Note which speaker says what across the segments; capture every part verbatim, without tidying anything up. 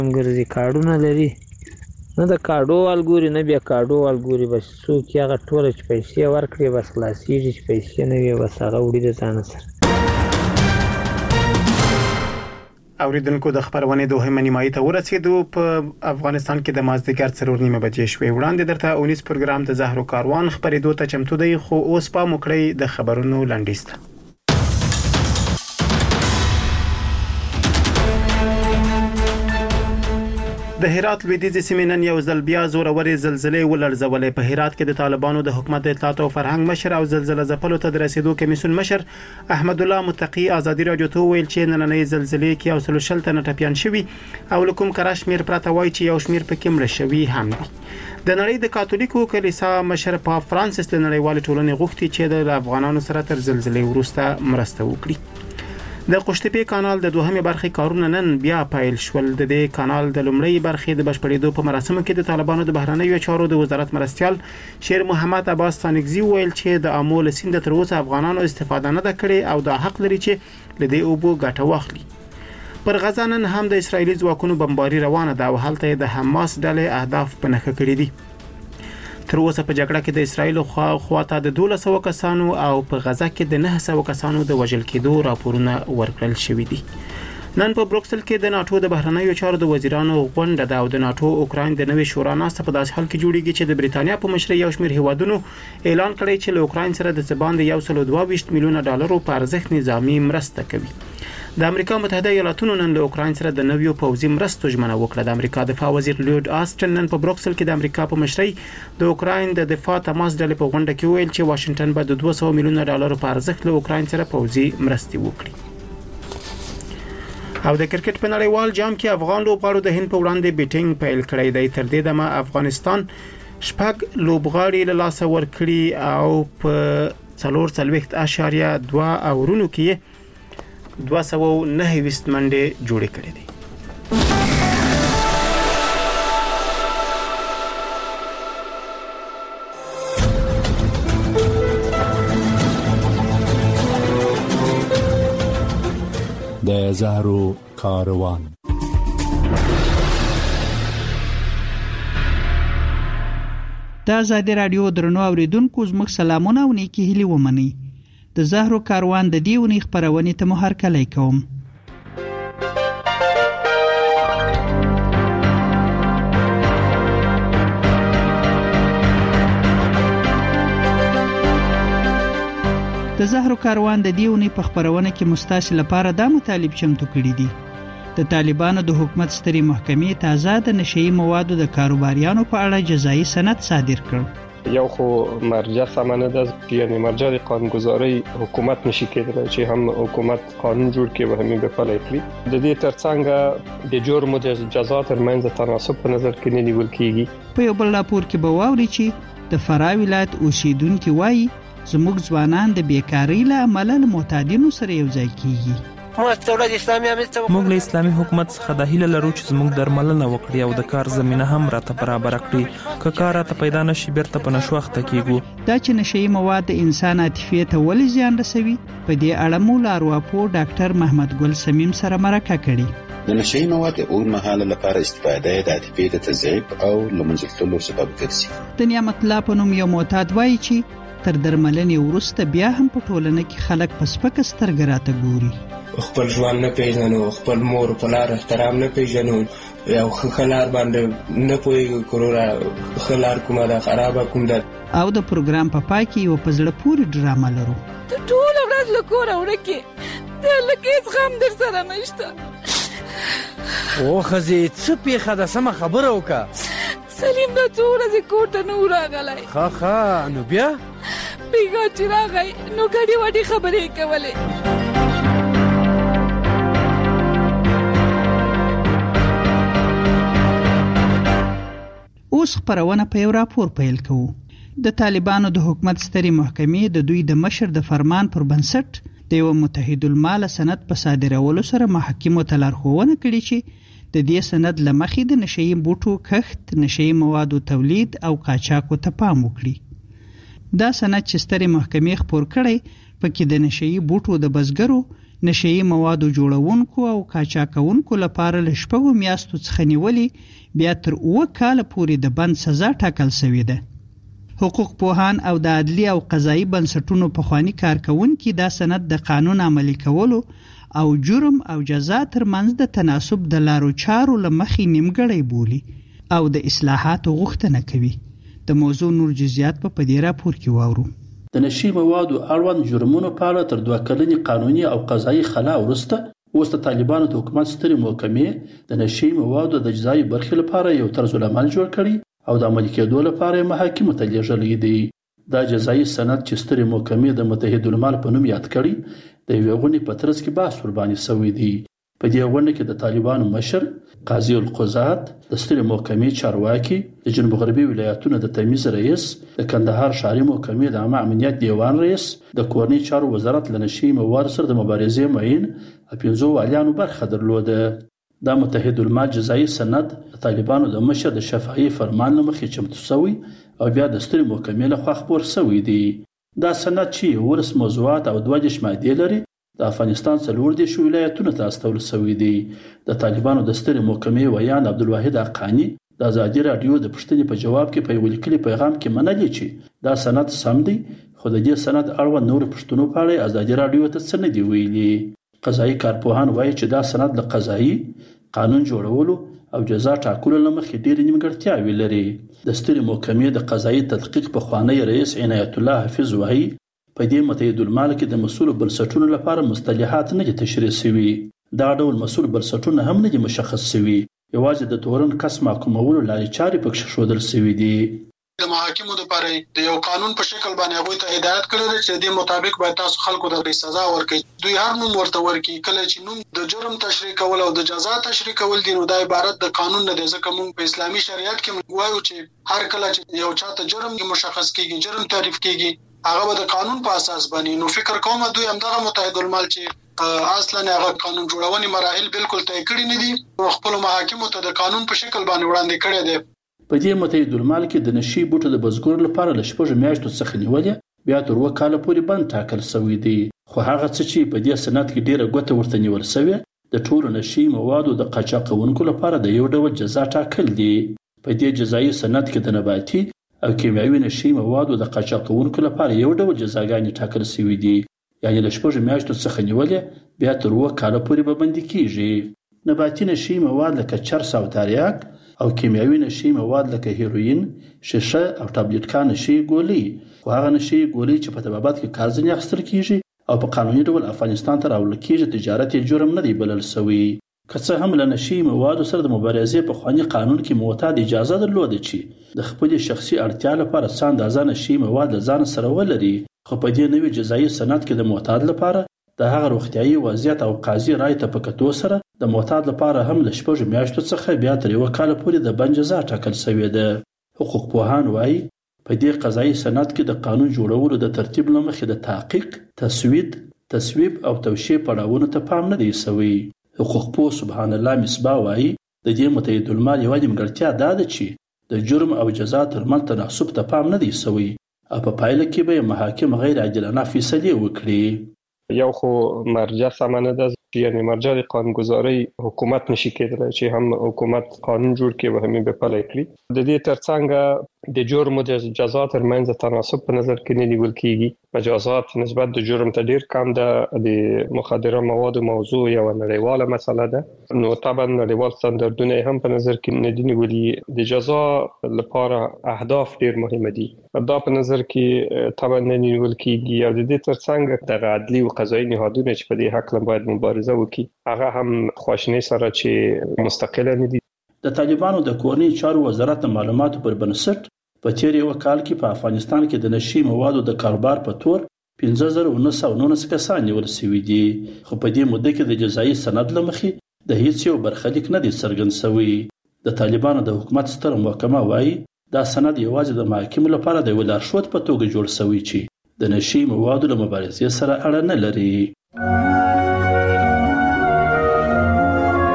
Speaker 1: ګرځي کارډونه لري نه د کارډو والګوري نه بیا کارډو والګوري بس څوک یې هغه ټوله چې پیسې ورکړي بس خلاصېږي چې پیسې نه وي بس هغه وړي د ځانه سره.
Speaker 2: اوریدونکو د خبرونې دوهمه نیمایي ته ورسېدو. په افغانستان کې د مازدیګر څلور نیمه بجې شوې. وړاندې درته اونیس پروګرام د زهرو کاروان خبرېدو ته چمتو دی خو اوس پام وکړئ د خبرونو لنډیز ته. د هرات لویدیځ سیمې نن یو ځل بیا زورورې زلزلې ولړزولې. په هرات کې د طالبانو د حکومت د اطلاعات او فرهنګ مشر او زلزلې ځپلو ته د رسیدو کمیسیون مشر احمد الله متقی ازادي رادیو ته ویل چې نننۍ زلزلې کې یو سل شل تنه ټپيان شوي او لکم کرا شمیر پراته وای چې یو شمیر پکې مړ شوي هم دي. د نړۍ د کاتولیکو کلیسا مشر پاپ فرانسیس د نړیوال ټولنې غوښتي چې د افغانانو سره تر زلزلې وروسته مرسته وکړي. د قشتېپې کانال د دوهمې برخې کارونه نن بیا پیل شول. د دې کانال د لومړۍ برخې د بشپړېدو په مراسمو کې د طالبانو د بهرنیو چارو د وزارت مرستیال شیر محمد عباس ثانګزي ویل چې د امول سیند تر اوسه افغانانو استفاده نه کړې او د حق لري چې لدې اوبو ګټه واخلي. پر غزا نن هم د اسرایلی ځواکونو بمباري روانه ده او هلته د حماس ډلې اهداف په نښه کړي دي. تر اوسه په جګړه کې د اسرایل خوا خواته د دوه سوه کسانو او په غزا کې د نه سوه کسانو د وژل کېدو راپورونه ورکړل شوې دي. نن په بروکسل کې د ناتو د بهرنیو چارو د وزیرانو غونډه ده او د ناتو اوکراین د نوې شورا ناسته په داسې حال کې جوړیږي چې د بریتانیا په مشرۍ یو شمېر هیوادونو اعلان کړی چې له اوکراین سره د څه باندې یو سل او دوه ویشت میلیونه ډالرو په ارزښت نظامی مرسته کوي. د امریکا متحده ایالاتونو نن له اوکراین سره د نویو پوځي مرستو ژمنه وکړه. د امریکا دفاع وزیر لوید آستن نن په بروکسل کې د امریکا په مشرۍ د اوکراین د دفاع تماس ډلې په غونډه کې ویل چې واشنگټن به د دوه سوه میلیونه ډالرو په ارزښت له اوکراین سره پوځي مرستې وکړي. او د کرکټ په نړیوال جام کې افغان لوبغاړو د هند په وړاندې بیټینګ پیل کړی دی. تر دې دمه افغانستان شپږ لوبغاړي له لاسه ورکړي او په څلور څلوېښت اعشاریه دوه اورونو کې دوه سوه او نهه ویشت منډې جوړې کړې دي.
Speaker 3: د زهرو کاروان.
Speaker 4: د آزادي رادیو درنو اوریدونکو زموږ سلامونه او نیکی هیلې ومنئ. د زهرو کاروان د دې ونې خبرونې ته مو هرکلی کوم. د زهرو کاروان د دې ونې په خبرونه کې مستاسي لپاره دا مطالب چمتو کړي دي. د طالبانو د حکومت ستري محکمې تازه د نشئی موادو د کاروباریانو په اړه جزایي سند صادر کړ.
Speaker 5: یو خو مرجع سمانه ده، یعنی مرجع قانونگذاری حکومت نشي کېدلی چې هم حکومت قانون جوړ کړي و همې به پلی کړي. د دې ترڅنګ د جرم او جزا ترمنځ تناسب په نظر کې نه نیول کېږي.
Speaker 4: په یو بل راپور کې به واوري چې د فراه ولایت اوسیدونکو وایي زموږ ځوانان د بیکاری له امله له معتادینو سره یو ځای کیږي.
Speaker 6: موږ له اسلامي حکومت څخه د هیله لرو چې زموږ درملنه وکړي او د کار زمينه هم راته برابر کړي. که کار راته پیدا نشي بیرته په نشو وخت کېږو.
Speaker 4: دا چې نشئی مواد د انسان عاطفې ته ولې زیان رسوي، په دې اړه مو ارواپوه ډاکټر محمد ګل سمیم سره مرکه کړې.
Speaker 7: د نشئی مواد اوږدمهاله لپاره استفاده د عاطفې د تضعیف او له منځه تللو سبب ګرځي.
Speaker 4: د نعمت الله په نوم یو معتاد وایي چې تر درملنې وروسته بیا هم په ټولنه کې خلک په سپکه سترګه راته ګوري.
Speaker 8: خپل ژوند نه پیژنو، خپل مور په لار احترام نه پیژنو، یو خلار باندې نه پوهیږو کرورا خلار کومه ده خرابه کوم ده.
Speaker 4: او د پروګرام په پای کې یو پزړه پوری ډرامه لرو.
Speaker 9: ته ټول ورځ له کوره ورکې د لکه غم در سره نشته.
Speaker 10: او خزي څه پیخه ده، سم خبره وکړه.
Speaker 9: سلیم د څو ورځې کور ته نه راغلی.
Speaker 10: ښه ښه نو بیا
Speaker 9: بیګا چې راغی نو ګډې وډې خبرې کولې.
Speaker 4: اوس خبرونه په یو راپور پیل کوو. د طالبانو د حکومت ستري محکمې د دوی د مشر د فرمان پر بنسټ د یو متحد المال سند په صادرولو سره محاکمو ته لارښوونه کړې چې د دې سند لمخې د نشئی بوټو کښت، نشئی موادو تولید او قاچاقو ته پام وکړي. دا سند چې ستري محکمې خپور کړی پکې د نشئی بوټو د بزګرو نشئی موادو جوړونکو او قاچاقونکو لپاره له شپږو میاشتو څخه نیولې بیا تر اوه کاله پورې د بند سزا ټاکل شوې ده. حقوق پوهان او د عدلي او قضایي بنسټونو پخواني کارکونکي دا سند د قانون عملي کولو او جرم او جزا ترمنځ د تناسب د لارو چارو له مخې نیمګړی بولي او د اصلاحاتو غوښتنه کوي. د موضوع نور جزئیات په دې راپور کې واورو.
Speaker 11: د نشي موادو اړوند جرمونو په اړه تر دوه کلنې قانوني او قضایي خلا وروسته اوس د طالبانو د حکومت سترې محکمې د نشي موادو د جزایي برخې لپاره یو طرز العمل جوړ کړي او د عملي کېدو لپاره یې محاکمو ته لیږلی دی. دا جزایي سند چې سترې محکمې د متحدالمال په نوم یاد کړي د یوې غونډې په ترڅ کې بحث ورباندې شوی دی. په دې غونډه کې د طالبانو مشر قاضي القضات، د سترې محکمې چارواکي، د جنوب غربي ولایتونو د تمیز رئیس، د کندهار ښاري محکمې د عامه امنیت دیوان رئیس، د کورنۍ چارو وزارت له نشي موادو سره د مبارزې معین او پنځو والیانو برخه درلوده. دا متحدالمال جزایي سند د طالبانو د مشر د شفاهي فرمان له مخې چمتو شوی او بیا د سترې محکمې لخوا خپور شوی دی. دا سند چې ولس موضوعات او دوه دېرش مادې لري د افغانستان څلور دېرش ولایتونو ته استول شوی دی. د طالبانو د سترې محکمې ویان عبدالواحد حقانی د ازادي راډیو د پوښتنې په جواب کې په یو لیکلي پیغام کې منلي چې دا سند سم دی، خو د دې سند اړوند نورو پوښتنو په اړه ازادي راډیو ته څه نه دی ویلي. قضایي کارپوهان وایي چې دا سند له قضایي قانون جوړولو او جزا ټاکلو له مخې ډېرې نیمګړتیاوې لري. د سترې محکمې د قضایي تحقیق پخوانی رئیس عنایت الله حفیظ وایي په دې متحدالمال کې د مسؤل بنسټونو لپاره مصطلحات نه دي تشریح شوي. دا ډول مسؤل بنسټونه هم نه دي مشخص شوي، یوازې د تورن کس محکومولو لارې چارې پکې ښودل شوي دي.
Speaker 12: د محاکمو لپاره د یو قانون په شکل باندې هغوی ته هدایت کړی دی چې د دې مطابق باید تاسو خلکو ته سزا ورکړئ. دوی هر نوم ورته ورکړي. کله چې نوم د جرم تشریح کول او د جزا تشریح کول دي نو دا عبارت د قانون نه دی، ځکه موږ په اسلامي شریعت کې وایو چې هر کله چې یو چاته جرم مشخص کیږي، جرم تعریف کیږي، هغه به د قانون په اساس باندې. نو فکر کوم دوی همدغه متحدالمال چې اصلا هغه قانون جوړونې مراحل بالکل طی کړی نه دي او خپل محاکمو ته د قانون په شکل باندې وړاندې کړی دی.
Speaker 11: په دې متحدالمال کې د نشي بوټو د بزګرو لپاره له شپږو میاشتو څخه نیولې بیا تر اووه کاله پورې بند ټاکل شوی دی. خو هغه څه چې په دې سند کې ډیره ګوته ورته نیول شوې د ټولو نشي موادو د قاچاقونکو لپاره د یو ډول جزا ټاکل دي. په دې جزایي سند کې د نباتي او کیمیاوي نشي موادو د قاچاقونکو لپاره یو ډول جزاګانې ټاکل شوې دي، یعنی له شپږو میاشتو څخه نیولې بیا تر اووه کاله پورې به بندي کیږي. نباتي نشي مواد لکه چرس او تریاک او کیمیاوي نشي مواد لکه هیروین، شیشه او ټابلیټکا نشي ګولۍ، خو هغه نشي ګولۍ چې په طبابت کې کار ځینې اخیستل کیږي او په قانوني ډول افغانستان ته راوړل کیږي تجارت یې جرم نه دی بلل شوی. که څه هم له نشي موادو سره د مبارزې په خواني قانون کې معتاد اجازه درلوده چې د خپل شخصي اړتیا لپاره څه اندازه نشي مواد له ځان سره ولري، خو په دې نوي جزایي سند کې د معتاد لپاره د هغه روغتیايي وضعیت او قاضي رای ته په کتو سره د معتاد لپاره هم له شپږو میاشتو څخه بیا تر یوه کاله پورې د بند جزا ټاکل شوې ده. حقوق پوهان وایي په دې قضایي سند کې د قانون جوړولو د ترتیب له مخې د تحقیق، تسوید، تصویب او توشیح پړاوونو ته پام نه دی شوی. حقوق پوه سبحان الله مصباح وایي د دې متحدالمال یوه نیمګړتیا دا ده چې د جرم او جزا ترمنځ تناسب ته پام نه دی شوی او په پایله کې به محاکم غیر عادلانه فیصلې وکړي.
Speaker 5: یو خو مرجع سمه نه ده، یعنی مرجع د قانونګذارۍ حکومت نشي کېدلی چې هم حکومت قانون جوړ کړي او هم یې به پلی کړي. د دې ترڅنګ د جرم او د جزا ترمنځ تناسب په نظر کې نه نیول کېږي. مجازات نسبت د جرم ته ډېر کم ده. د مخدره موادو موضوع یوه نړیواله مسله ده، نو طبعا نړیوال ستاندردونه یې هم په نظر کې نه دي نیولي. د جزا لپاره اهداف ډېر مهمه دي، دا په نظر کې طبعا نه نیول کېږي. او د دې ترڅنګ دغه عدلي او قضایي نهادونه چې په دې هکله باید مبارزه وکړي هغه هم خواشینۍ سره چې مستقله نه دي.
Speaker 11: د طالبانو د کورنۍ چارو وزارت د معلوماتو پر بنسټ په تیر یو کال کې په افغانستان کې د نشي موادو د کاروبار په تور پنځه زره نه سوه نولس کسان نیول شوي دي، خو په دې موده کې د جزایي سند له مخې د هیڅ یو برخلیک نه دی څرګند شوی. د طالبانو د حکومت ستره محکمه وایي دا سند یوازې د محاکمو لپاره د یوه لارښود په توګه جوړ شوی چې د نشي موادو له مبارزې سره اړه نه لري.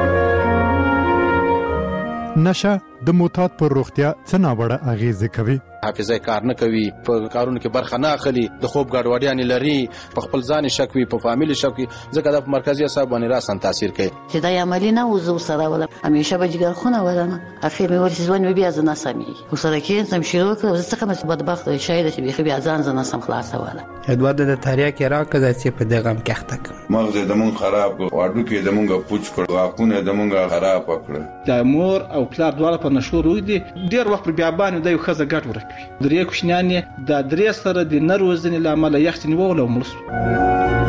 Speaker 13: نشه د معتاد پر روغتیا څه ناوړه اغیزې کوي؟
Speaker 7: حافظه کار نه کوي، په کارونو کې برخه نه اخلي، د خوب ګډوډیانې لري، په خپل ځان شک وي، په فامیل شک وي، ځکه دا په مرکزي اعصاب باندې راسن تاثیر کوي.
Speaker 13: چې دا عملی نه وزو سره ولا همیشه به جګر خونه ولنه اخر مې ورته ځوان بیا زنه سمي وسره کې سم شروع کړ زه څنګه مې بدبخت شاید چې بیا بیا ځان زنه سم خلاصه ولا
Speaker 14: ادوارد د تاریخ کې راکړه چې په دغه ام کې اخته
Speaker 15: مغز د مون خراب واډو کې د مونږه پوچ کړ واکونه د مونږه خراب کړ.
Speaker 11: د مور او پلار دواړه په نشو روي دي ډیر وخت بیا باندې د یو خزه ګټ ورکوي. درې کوشنیان د درې سره د نروزنې لامل یختنی وولو مرسو.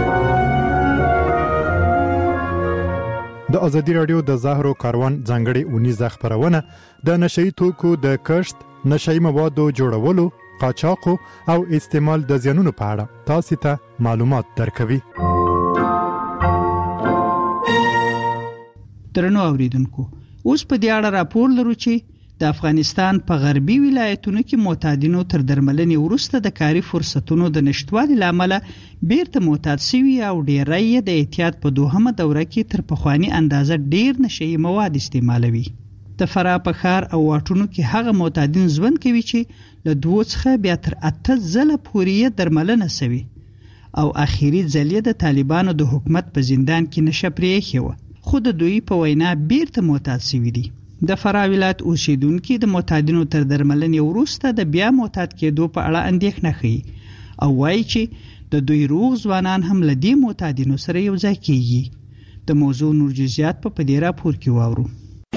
Speaker 16: د ازادي رادیو د زهرو کاروان ځانګړي اونیزه خبرونه د نشئی توکو د کشت، نشئی موادو جوړولو، قاچاق او استعمال د زیانونو په اړه تاسو ته معلومات درکوي.
Speaker 4: درنو اوریدونکو، اوس په دې اړه راپور لرو چې د افغانستان په غربي ولایتونو کې معتادینو تر درملنې وروسته د کاري فرصتونو د نشټوالي لامل بیرته معتاد شوي او ډیری د احتیاط په دوهمه دوره کې تر پخوانی اندازه ډیر نشئی مواد استعمالوي. د فراه په ښار او واټونو کې هغه معتادین ژوند کوي چې له دوه څخه بیا تر اته ځله پورې درملنه شوي او اخیری ځل د طالبانو د حکومت په زندان کې نشه پرېښې وه، خو د دوی په وینا بیرته معتاد شوي دي. د فراه ولایت اوسیدونکي د معتادینو تر درملنې وروسته د بیا معتاد کېدو په اړه اندېښنه ښیي او وایي چې د دوی روغ ځوانان هم له دې معتادینو سره یو ځای کېږي. د موضوع نور جزئیات په دې راپور کې واورو.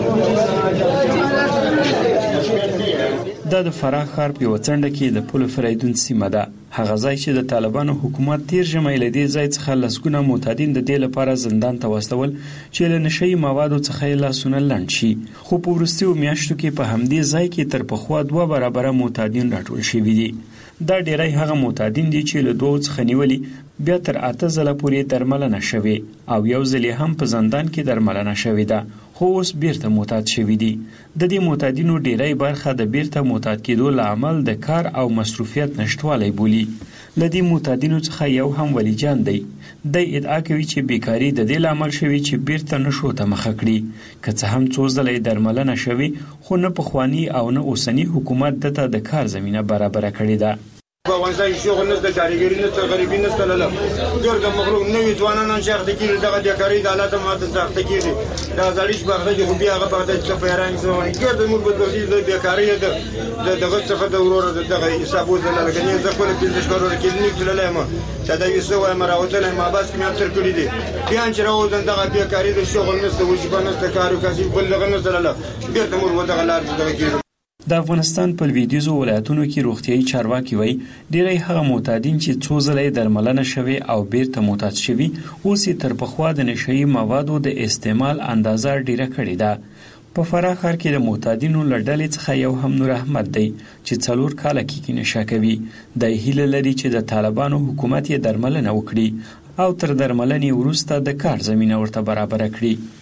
Speaker 17: دا د فراه ښار په وڅنډه کې د پل فریدون سیمه ده، هغه ځای چې د طالبانو حکومت تیر ژمی له دې ځای څخه لسګونه معتادین د دې لپاره زندان ته واستول چې له نشئی موادو څخه یې لاسونه لنډ شي، خو په وروستیو میاشتو کې په همدې ځای کې تر پخوا دوه برابره معتادین راټول شوي دي. دا ډیری هغه معتادین دي چې له دوه څخه نیولي بیا تر اته ځله پورې درملنه شوي او یو ځل هم په زندان کې درملنه شوې ده، خو اوس بیرته معتاد شوي دي. د دې معتادینو ډیری برخه د بیرته معتاد کېدو له امل د کار او مصروفیت نشټوالی بولي. له دې معتادینو څخه یو هم ولی جان دی. دی ادعا کوي چې بیکاری د دې لامل شوي چې بیرته نشو ته مخه کړي، که څه هم څو ځله درملنه شوي خو نه پخوانی او نه اوسنی حکومت دته د کار زمینه برابره کړې ده.
Speaker 18: په افغانستان کې شغل نشته، کارګری نشته، غریبي نشته، لاله ګرد مغلوب نوې ځوانان شاخت کېږي، دغه د کاری د حالات ماته سخت کېږي. دا ځلیش بغدا کې خو بیا هغه بغدا چې په رنګ ځواني ګرد موږ په دغه د بیکاری د دغه څخه د ورور دغه حساب وزل لګنی زه خپل پنځه شپږ ورځې کې نیک تللای ما چې دا یو څه وای مراوتل ما بس کې تر کړی دي بیا چې راوځم دغه بیکاری د شغل نشته، وجبه نشته، کارو کسي بل لغه نشته، لاله بیرته موږ دغه لار دغه کې.
Speaker 17: د افغانستان په لویدیځو ولایتونو کې روغتیايي چارواکي وایي ډیری هغه معتادین چې څو ځله درملنه شوي او بیرته معتاد شوي اوس تر پخوا د نشئی موادو د استعمال اندازه ډیره کړې ده. په فراه ښار کې د معتادینو له ډلې څخه یو هم نور احمد دی چې څلور کاله کېږي نشه کوي. د هیله لري چې د طالبانو حکومت یې درملنه وکړي او تر درملنې وروسته د کار زمینه ورته برابره کړي.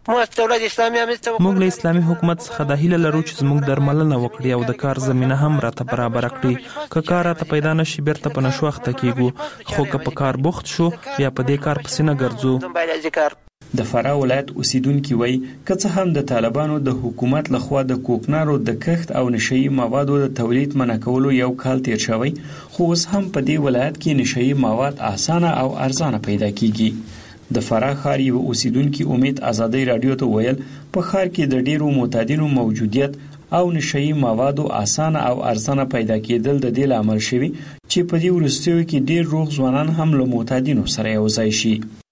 Speaker 6: موږ له اسلامي حکومت څخه د هیله لرو چې زموږ درملنه وکړي او د کار زمینه هم راته برابر کړي. که کار راته پیدا نشي بیرته په نشو اخته کیږو، خو که په کار بوخت شو بیا په دې کار پسې نه ګرځو.
Speaker 17: د فراه ولایت اوسیدونکي وایي که څه هم د طالبانو د حکومت لخوا د کوکنارو د کښت او نشئی موادو د تولید منع کولو یو کال تیر شوی، خو اوس هم په دې ولایت کې نشئی مواد اسانه او ارزانه پیدا کیږي. د فراه ښار یو اوسیدونکي امید ازادي رادیو ته ویل په ښار کې د ډیرو معتادینو موجودیت او نشئی موادو اسانه او ارزانه پیدا کېدل د دې لامل شوي چې په دې وروستیو کې ډیر روغ ځوانان هم له معتادینو سره یو ځای شي.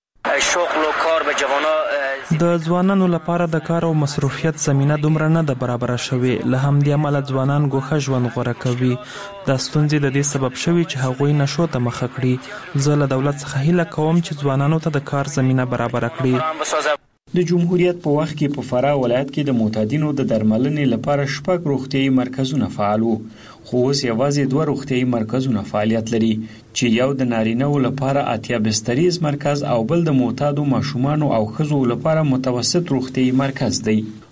Speaker 6: د ځوانانو لپاره د کار او مصروفیت زمینه دومره نه ده برابره شوې، له همدې امله ځوانان ګوښه ژوند غوره کوي. دا ستونزې د دې سبب شوي چې هغوی نشو ته مخه کړي. زه له دولت څخه هیله کوم چې ځوانانو ته د کار زمینه برابره کړي.
Speaker 17: د جمهوریت په وخت کې په فراه ولایت کې د معتادینو د درملنې لپاره شپږ روغتیايي مرکزونه فعال وو، خو اوس یوازې دوه روغتیايي مرکزونه فعالیت لري چې یو د نارینه‌و لپاره اتیا بستریز مرکز او بل د معتادو ماشومانو او ښځو لپاره متوسط روغتیايي مرکز دی.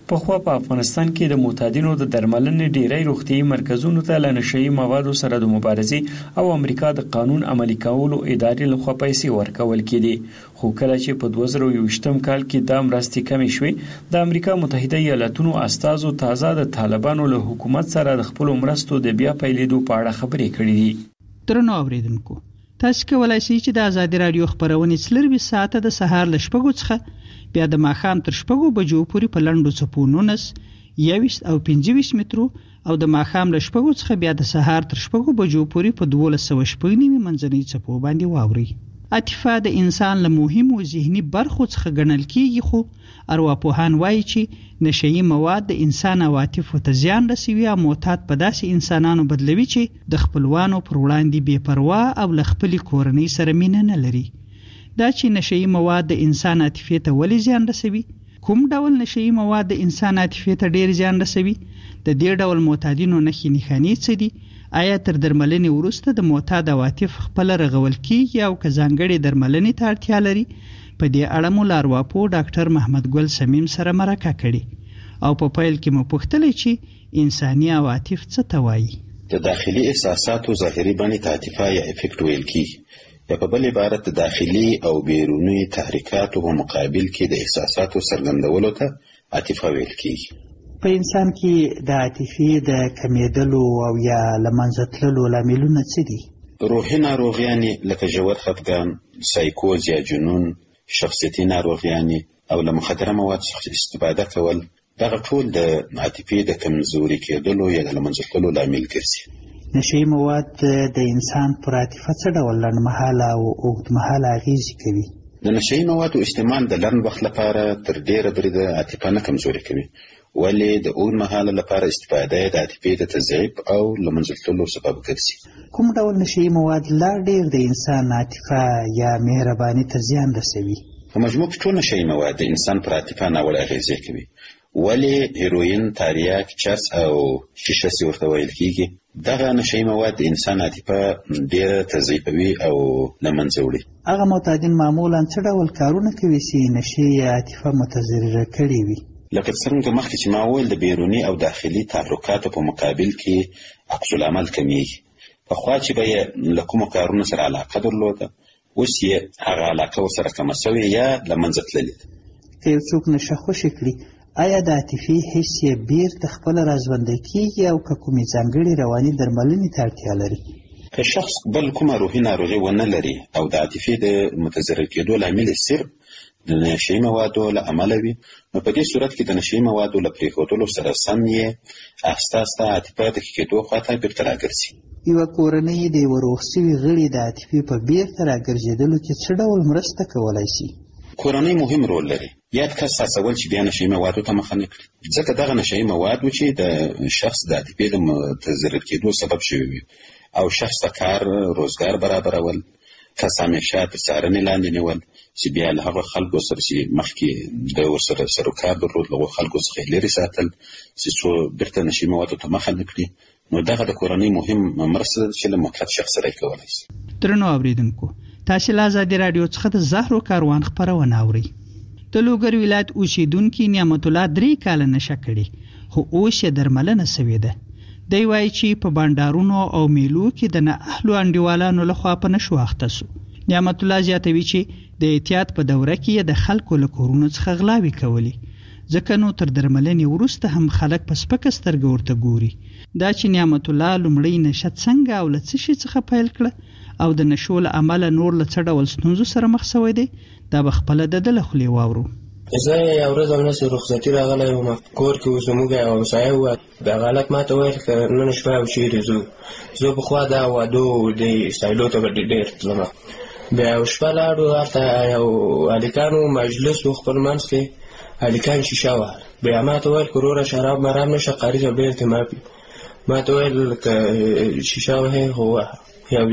Speaker 17: پخوا په افغانستان کې د معتادینو د درملنې ډیری روغتیايي مرکزونو ته له نشهیي موادو سره د مبارزې او امریکا د قانون عملي کولو ادارې لخوا پیسې ورکول کېدې، خو کله چې په دوه زره یوویشتم کال کې دا مرستې کمې شوې، د امریکا متحده ایالاتونو استازو تازه د طالبانو له حکومت سره د خپلو مرستو د بیا پیلېدو په اړه خبرې کړې دي.
Speaker 4: درنو اوریدونکو، تاسو کولای شئ چې د ازادي رادیو خبرونې څلرویشت ساعته د سهار له شپږو څخه بیا د ماښام تر شپږو بجو پورې په لنډو څپو نولس، یوویشت او پنځه ویشت مترو او د ماښام له شپږو څخه بیا د سهار تر شپږو بجو پورې په دولس سوه شپږ نوي منځنۍ څپو باندې واورئ. عاطفه د انسان له مهمو ذهني برخو څخه ګڼل کېږي، خو ارواپوهان وایي چې نشهیي مواد د انسان عواطفو ته زیان رسوي او معتاد په داسې انسانانو بدلوي چې د خپلوانو پر وړاندې بې پروا او له خپلې کورنۍ سره مینه نه لري. دا چې نشهیي مواد د انسان عاطفې ته ولې زیان رسوي؟ کوم ډول نشهیي مواد د انسان عاطفې ته ډیر زیان رسوي؟ د دې ډول معتادینو نښې نښانې څه دي؟ آیا تر درملنې وروسته د معتاد عواطف خپل رغول کیږي او که ځانګړې درملنې ته اړتیا لري؟ په دې اړه مو له ارواپوه ډاکټر محمد ګل سمیم سره مرکه کړې او په پیل کې مو پوښتلې چې انساني عواطف څه ته وایي.
Speaker 19: د داخلي احساساتو ظاهري بڼې ته عاطفه یا افیکټ ویل کیږي، یا په بل عبارت د داخلي او بیروني تحریکاتو په مقابل کې د احساساتو څرګندولو ته عاطفه ویل کیږي.
Speaker 4: په انسان کې د عاطفې د کمیدلو او یا له منځه تللو لاملونه څه دي؟
Speaker 19: روحي ناروغیانې لکه ژور خفګان، سایکوز یا جنون، شخصیتي ناروغیانې او له مخدره مواد څخه استفاده کول، دغه ټول د عاطفې د کمزوري کېدلو یا د له منځه تللو لامل ګرځي.
Speaker 4: نشهیي مواد د انسان پر عاطفه څه ډول لنډمهاله او اوږدمهاله اغېزې کوي؟
Speaker 19: د نشهیي موادو استعمال د لنډ وخت لپاره تر ډېره بریده عاطفه نه کمزوري کوي، ولې د اوږدمهاله لپاره استفاده یې د عاطفې د تضعیف او له منځه تللو سبب ګرځي.
Speaker 4: کوم ډول نشهیي مواد لا ډېر د انسان عاطفه یا مهرباني تر زیان رسوي؟
Speaker 19: په مجموع کې ټول نشهیي مواد د انسان پر عاطفه ناوړه اغېزې کوي، ولې هیروین، تاریاک، چرس او شیشه چې ورته ویل کېږي، دغه نشهیي مواد د انسان عاطفه ډېره تضعیفوي او له منځه وړي.
Speaker 4: هغه معتادین معمولا څه ډول کارونه کوي چې نشهیي عاطفه متضرره کړې وي؟
Speaker 19: لکه څرنګه مخکې چې ما وویل، د بیروني او داخلي تحرکاتو په مقابل کې عکس العمل کمیږي. پخوا چې به یې له کومو کارونو سره علاقه درلوده، اوس یې هغه علاقه ورسره کمه سوې یا له منځه تللې ده.
Speaker 4: که یو څوک نشه خوشې کړي، آیا د عاطفي حس یې بیرته خپله راژوندی کېږي او که کومې ځانګړې رواني درملنې ته اړتیا لري؟
Speaker 19: که شخص بل کومه روحي ناروغي ونه لري او د عاطفې د متضرر کېدو لامل یې صرف د نشهیي موادو له امله وي، نو په دې صورت کې د نشهیي موادو له پرېښودلو سره سم یې آهسته آهسته عاطفه د ښه کېدو خواته بېرته راګرځي.
Speaker 4: یوه کورنۍ د یوه روغ سوي غړي د عاطفې په بیرته راګرځېدلو کې څه ډول مرسته کولی شي؟
Speaker 19: کورنۍ مهم رول لري. یاد کس هڅول چې بیا نشهیي موادو ته مخه نه کړي، ځکه دغه نشهیي مواد و چې د شخص د عاطفې د متضرر کېدو سبب شوي وي او شخص ته کار روزګار برابرول، کس همیشه تر څارنې لاندې نیول چې بیا له هغه خلکو سره چې مخکې د ورسره سروکار درلود له هغو خلکو څخه یې لرې ساتل چې څو بیرته نشهیي موادو ته مخه نه کړي. نو دغه د کورنۍ مهم مرسته ده چې له مؤقت شخص سره یې کولی شي.
Speaker 4: درنو اورېدونکو، تاسې له ازادي راډیو څخه د زهرو کاروان خپرونه اورئ. د لوګر ولایت اوسېدونکي نعمت الله درې کاله نشه کړې، خو اوس یې درملنه سوې ده. دی وایي چې په بانډارونو او میلو کې د نااهلو انډیوالانو لخوا په نشو اخته سو. نعمت الله زیاتوي چې د احتیاط په دوره کې د خلکو له کورونو څخه غلاوې کولې، ځکه نو تر درملنې وروسته هم خلک په سپکه سترګه ورته ګوري. دا چې نعمت الله لومړی نشه څنګه او له څه شي څخه پیل کړه او د نشو له امله نور له څه ډول ستونزو سره مخ شوی دی، دا به خپله د ده له خولې واورو.
Speaker 8: زه یو ورځ همداسې رخصتي راغلی وم، کور کې اوس زموږ یو همسایه وه، دغه هلک ما ته ویل که نن شپه او چېرې ځو. زه پخوا دا وادو د سایلو ته به ډېر تلم. بیا یو شپه لاړو، هلته یو هلکانو مجلس و، خپل منځ کې هلکان شیشه وهل. بیا ما ته ویل که وروره شراب مرام نشه، قاري صاحب ډېر ته ماپي. ما ته ویل که شیشه وهې خو ووهه. یو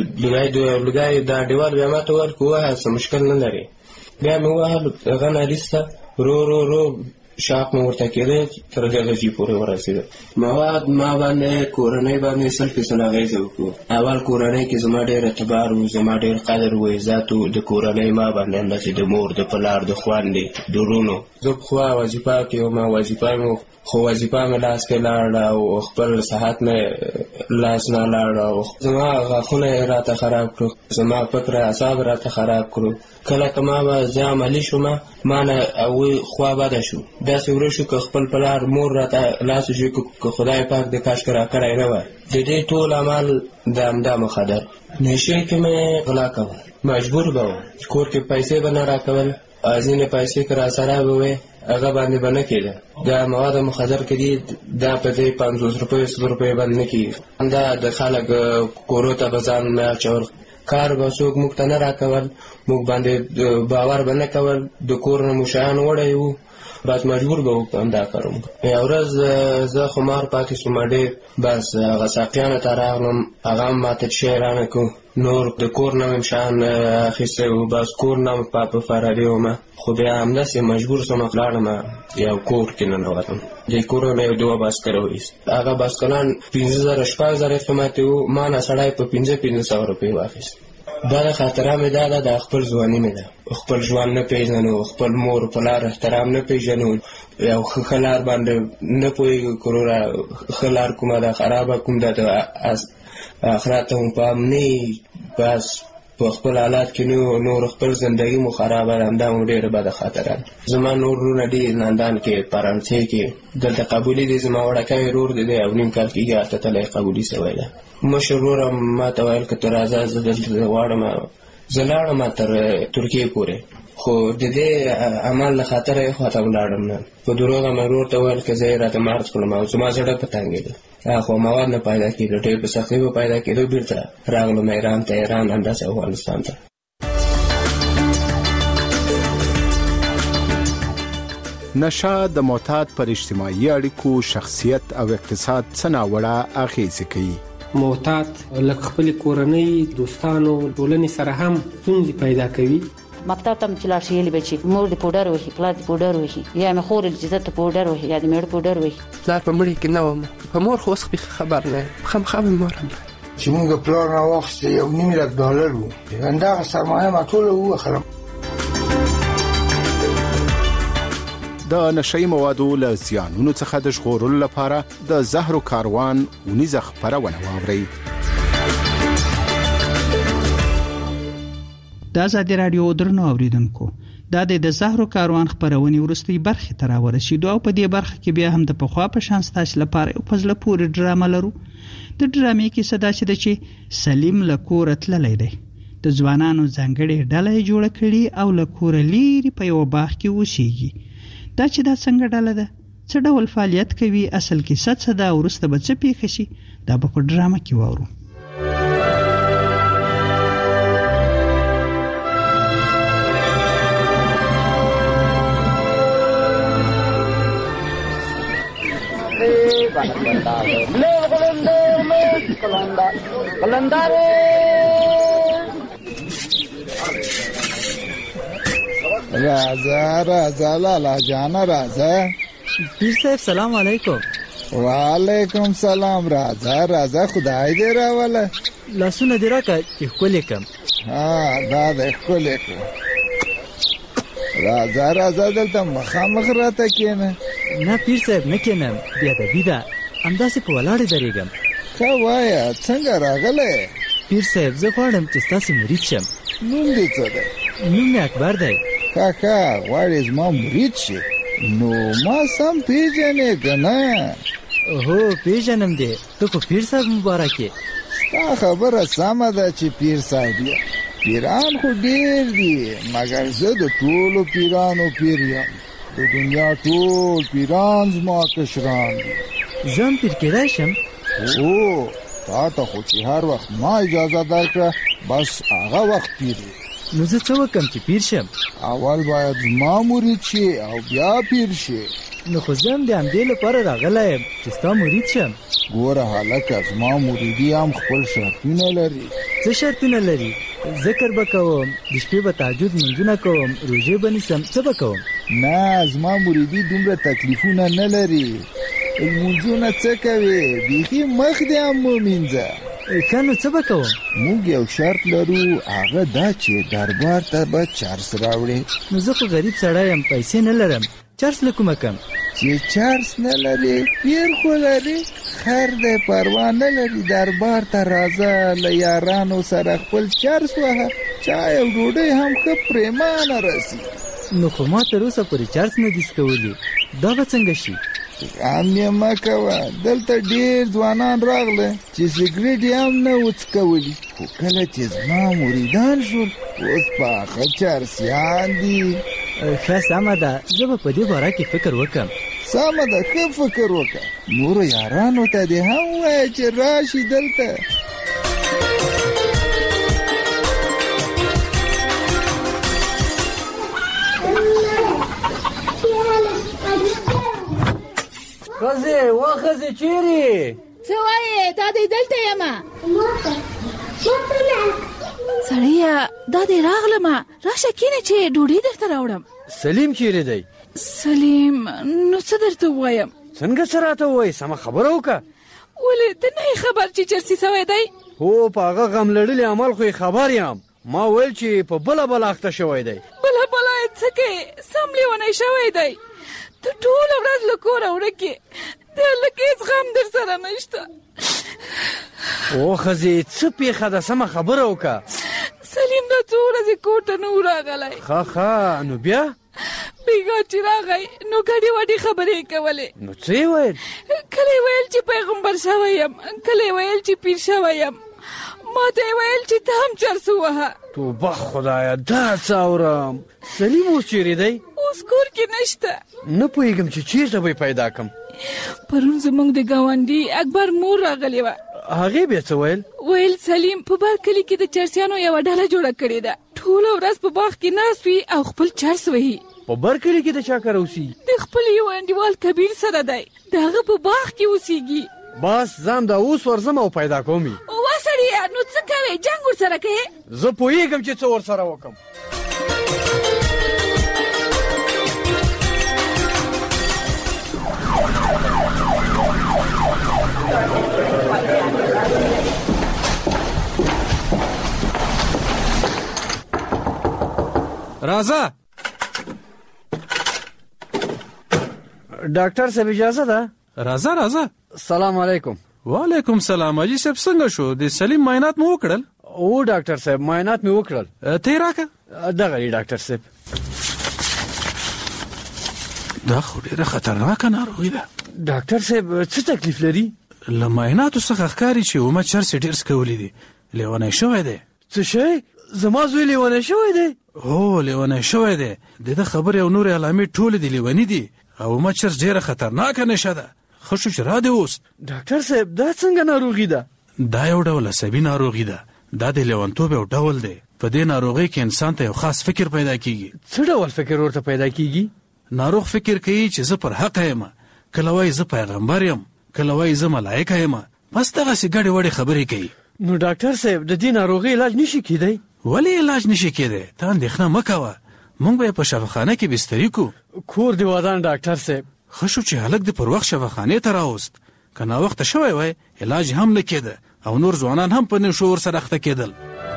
Speaker 8: لوګی دا انډیوال بیا ما ته ویل که ووهه څه مشکل نه لري. بیا مې ووهل، هغه نه وروسته ورو ورو ورو شاق مو ورته کېده تر درجې پورې ورسېده. مواد ما باندې کورنۍ باندې سل فیصده اغېزه وکړو. اول کورنۍ کې زما ډېر اعتبار و، زما ډېر قدر و عزت و. د کورنۍ ما باندې همداسې د مور د پلار د خویندې د ورونو. زه پخوا وظیفه کې وم، وظیفه مې خو وظیفه مې لاس کې لاړه او خپل صحت مې لاس نه لاړه. زما غاښونه یې راته خراب کړو، زما فکر اعصاب راته خراب کړو. کله که ما به زه عملي شوم ما نه هغوی خوا بده شو. داسې ورځ شو که خپل پلار مور راته لاس وشي که خدای پاک د کاشکې راکړی نه وای. د دې ټول عمل د همدا مخدر نشې کې مې غلا کول، مجبور به وم. کور کې پیسې به نه راکول، ځینې پیسې که راسره به وې هغه باندې به نه کېده. دا مواد مخدر کې دي دا په دې پنځوس روپۍ سل روپۍ باندې نه کېږي. دا د خلک کورو ته به ځان نه اچول، کار به څوک موږ ته نه راکول، موږ باندې باور به نه کول. د کور نه مو شیان وړی وو، بس مجبور به وکړو همدا کار وکړو. یوه ورځ زه خمار پاتې شوم ډېر، بس هغه ساقیانو ته راغلم، هغه هم ماته شی رانه کړو. نور د کور نه مې شیان اخیستی وو، بس کور نه مې په فراري وم. خو بیا همداسې مجبور شوم لاړم یو کور کې ننوتم. دې کور نه یو دوه بایسکل وایست. هغه بایسکلان پنځه زره شپږ زره قیمت وو، ما نه سړی په پنځه پنځه سوه روپۍ واخیست. دا د خاطره مې دا ده د خپل ځواني مې ده. خپل ژوند نه پېژنو، خپل مور پلار احترام نه پېژنو، یو ښه لار باندې نه پوهېږو. کروره ښه لار کومه ده خرابه کوم ده، د آخرت ته هم پام نه، بس په خپل حالات کې نور خپل زندګي مو خرابه ده. همدا مو ډېره بده خاطره ده. زما نور وروڼه ډېر لندن کې فرانسې کې دلته قبولي دي. زما وړوکی ورور دی دی او نیم کال کېږي هلته تللی قبولي سوی ده. مشر ورور هم ما ته ویل که ته راځه زه دلته غواړم. زه لاړم تر ترکیې پورې، خو د دې عمل له خاطره یې خواته ولاړم نه. په دروغ مې ورور ته ویل که زه یې راته مارچ کړم او زما زړه په تنګېده. خو مواد نه پیدا کېدو، ډېر په سختۍ به پیدا کېدو. بېرته راغلم ایران ته، ایران همداسې افغانستان ته.
Speaker 3: نشه د معتاد پر اجتماعي اړیکو، شخصیت او اقتصاد څه ناوړه اغېزې کوي.
Speaker 20: معتاد لکه خپل کورنۍ، دوستانو، ټولنې سره هم ستونزې پیدا کوي.
Speaker 13: مکتب ته چې لاړ شي یلی به چې مور دې پوډر وهي، پلار دې پوډر وهي، یا مې خور چې زه ته پوډر وهي، یا دې مېړه پوډر وهي.
Speaker 14: پلار په مړي کې نه وم، په مور خو اوس خبر نه یم، خامخا مې مور هم
Speaker 21: چې مونږ پلار نه واخیستې یو نیم لک ډالر وو، همدغه سرمایه ما ټوله ووخلم.
Speaker 3: د نشهیي موادو له زیانونو څخه د ژغورلو لپاره د زهرو کاروان اونیزه خپرونه واورئ.
Speaker 4: د ازادي راډیو درنو اوریدونکو، دا د زهرو کاروان خپرونې وروستۍ برخې ته راورسېدو او په دې برخه کې بیا هم د پخوا په شان ستاسو لپاره یو په زړه پورې ډرامه لرو. د ډرامې کیسه داسې ده چې سلیم له کوره تللی دی، د ځوانانو ځانګړې ډله یې جوړه کړې او له کوره لیرې په یوه باغ کې اوسېږي. دا چې دا څنګه ډله ده، څه ډول فعالیت کوي، اصل کیسه څه ده، وروسته به څه پیښه شي، دا به په ډرامه کې واورو.
Speaker 22: راځه راځه لالا جانا راځه.
Speaker 23: پیر صاحب سلام علیکم.
Speaker 22: وعلیکم سلام. راځه راځه خدای دې راوله.
Speaker 23: لاسونه دې راکړه چې ښکلې کړم.
Speaker 22: ها دا دې ښکلې کړه. راځه راځه دلته مخامخ راته کښېنه.
Speaker 23: نه پیر صاحب نه کښېنم، بې ادبي ده، همداسې په ولاړې درېږم.
Speaker 22: ښه وایه څنګه راغلی؟
Speaker 23: پیر صاحب زه غواړم چې ستاسې مرید شم.
Speaker 22: نوم دې څه دی؟
Speaker 23: نوم مې اکبر دی.
Speaker 22: ښه ښه غواړې زما مرید شي، نو ما سم پیژنې که نه؟
Speaker 23: هو پیژنم دی، ته خو پیر صاحب مبارک یې.
Speaker 22: ستا خبره سمه ده چې پیر صاحب یې. پیران خو ډېر دي، مګر زه د ټولو پیرانو پیر یم. د دنیا ټول پیران زما کشران دي.
Speaker 23: زه هم پیر کېدای شم؟
Speaker 22: هو تا ته خو چې هر وخت ما اجازه درکړه بس هغه وخت پیر یې.
Speaker 23: نو زه څه وکړم چې پیر شم؟
Speaker 22: اول باید زما مرید شي او بیا پیر شي.
Speaker 23: نو خو زه هم د همدې لپاره راغلی یم چې ستا مرید شم.
Speaker 22: ګوره هلکه زما مریدي هم خپل شرطونه لري.
Speaker 23: څه شرطونه لري؟ ذکر به کوم، د شپې به تهجد لمونځونه کوم، روژې به نیسم، څه به کوم؟
Speaker 22: نه زما مریدي دومره تکلیفونه نه لري لمونځونه څه کوي بیخي مخ دې هم ومینځه
Speaker 23: ښه نو څه به کوم
Speaker 22: موږ یو شرط لرو هغه دا چې دربار ته به چرس راوړې
Speaker 23: نو زه خو غریب سړی یم پیسې نه لرم چرس له کومه کم
Speaker 22: چې چرس نه لري پیر خو لري خیر دی پروا نه لري دربار ته راځه له یارانو سره خپل چرس وهه چای او ډوډۍ هم ښه پرېمانه رسي
Speaker 23: نو خو ما تر اوسه پورې چرس نه دي څکولي دا به څنګه شي
Speaker 22: غم یې مه کوه دلته ډېر ځوانان راغله چې سګرټ یې هم نه و څکولي خو کله چې زما مریدان شول اوس پاخه چرسیان دي
Speaker 23: ښه سمه ده زه به په دې باره کې فکر وکړم
Speaker 22: سمه ده ښه فکر وکړه نورو یارانو ته دې هم ووایه چې راشي دلته
Speaker 1: ښځې وا ښځې چیرې
Speaker 9: څه وایې دا دی دلته یمه سړیه دا دی راغلمه راشه کینه چې ډوډۍ درته راوړم
Speaker 1: سلیم چیرې دی
Speaker 9: سلیم نو څه درته ووایم
Speaker 1: څنګه څه راته ووایې سمه خبره وکړه
Speaker 9: ولې ته نه یې خبر چې چرسي سوی دی
Speaker 1: هو په هغه غم لړلي عمل خو یې خبر یم ما ویل چې په بله بله اخته شوی دی
Speaker 9: بله بله یې څه کوې سم لیونی شوی دی ته ټوله ورځ له کوره ورکې د هلک هېڅ غم در سره نشته
Speaker 1: او ښځې څه پېښه ده سمه خبره وکړه
Speaker 9: سلیم دا څو ورځې کور ته نه و راغلی
Speaker 1: ښه ښه نو بیا
Speaker 9: بیګا چې راغی نو ګډې وډې خبرې یې کولې
Speaker 1: نو څه یې ویل
Speaker 9: کله یې ویل چې پیغمبر شوی یم کله یې ویل چې پیر شوی یم ما ته یې ویل چې ته هم چرس ووهه
Speaker 1: توبه خدایه دا څه اورم سلیم اوس چیرې دی
Speaker 9: اوس کور کې نشته
Speaker 1: نه پوهېږم چې چېرته به یې پیدا کړم
Speaker 9: پرون زموږ د ګاونډي اکبر مور راغلې وه
Speaker 1: هغې بیا څه ویل
Speaker 9: ویل سلیم په بر کلي کې د چرسیانو یوه ډله جوړه کړې ده ټوله ورځ په باغ کې ناست وي او خپل چرس وهي
Speaker 1: په بر کلي کې د چا کره اوسېږي
Speaker 9: د خپل یو انډیوال کبیر سره دی د هغه په باغ کې اوسېږي
Speaker 1: بس ځم دا اوس ورځم او پیدا کوم یې
Speaker 9: وا سړیه نو څه کوې جنګ ورسره کوې
Speaker 1: زه پوهېږم چې څه ورسره وکړم
Speaker 2: راځه
Speaker 1: ډاکټر صاحب اجازه ده
Speaker 2: راځه راځه
Speaker 1: سلام علیکم
Speaker 2: وعلیکم سلام اجي صاحب څنګه شو د سلیم معاینات مو وکړل
Speaker 1: او ډاکټر صاحب معاینات مې وکړل
Speaker 2: ته راکه
Speaker 1: دغه دی ډاکټر صاحب
Speaker 2: دا خو ډیره خطرناکه ناروغي ده
Speaker 1: ډاکټر صاحب څه تکلیف لري
Speaker 2: له معایناتو څخه ښکاري چې عمر چرس ډېر څکولی دی لیونی شوی دی
Speaker 1: څه شی زما زوی لیونی شوی دی
Speaker 2: هو لیونی شوی دی د ده خبرې او نورې علامې ټولې د لیوني دي او عمر چرس ډیره خطرناکه نشه ده ښه شو چې را دې اوس
Speaker 1: ډاکټر صاحب دا څنګه ناروغي ده
Speaker 2: دا یو ډول عصبي ناروغي ده دا د لیونتوب یو ډول دی په دې ناروغۍ کې انسان ته یو خاص فکر پیدا کیږي
Speaker 1: څه ډول فکر ورته پیدا کیږي
Speaker 2: ناروغ فکر کوي چې زه پر حق یم کله وایي زه پیغمبر یم کله وایي زه ملایکه یم بس دغسې ګډې وډې خبرې کوي
Speaker 1: نو ډاکټر صاحب د دې ناروغۍ علاج نشي کیدی
Speaker 2: ولې علاج نشي کیدی ته اندېښنه مه کوه موږ به یې په شفاخانه کې بستري کړو
Speaker 1: کور دې ودان ډاکټر صاحب
Speaker 2: ښه شو چې هلک دې پر وخت شفاخانې ته راوست که ناوخته شوی وای علاج هم نه کېده او نور ځوانان هم په نشو ورسره اخته کېدل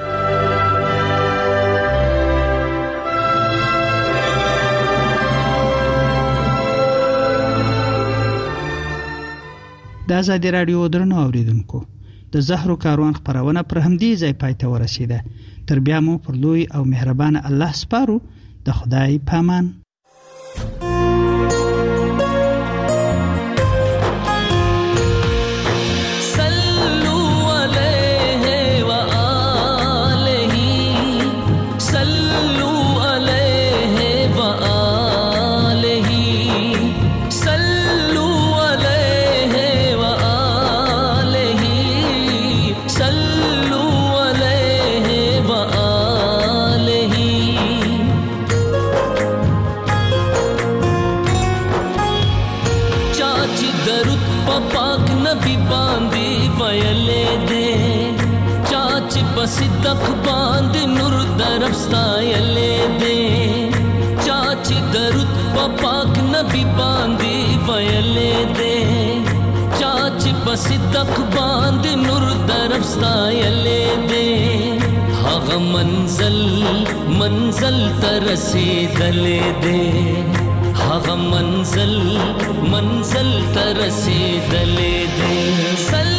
Speaker 4: د ازادي راډیو درنو اوریدونکو د زهرو کاروان خبرونه پر همدې ځای پای ته ورسیده تر بیا مو پر لوی او مهربان الله سپارو د خدای پامان
Speaker 10: صدق باند نور درب ستایلې دې چاچ
Speaker 5: چې درود په پاک نبی باندې ویلې دې چا چې په صدق باندې نور درب ستایلې دې هغه منزل منزل ته رسېدلې دې هغه منزل منزل ته رسېدلې دې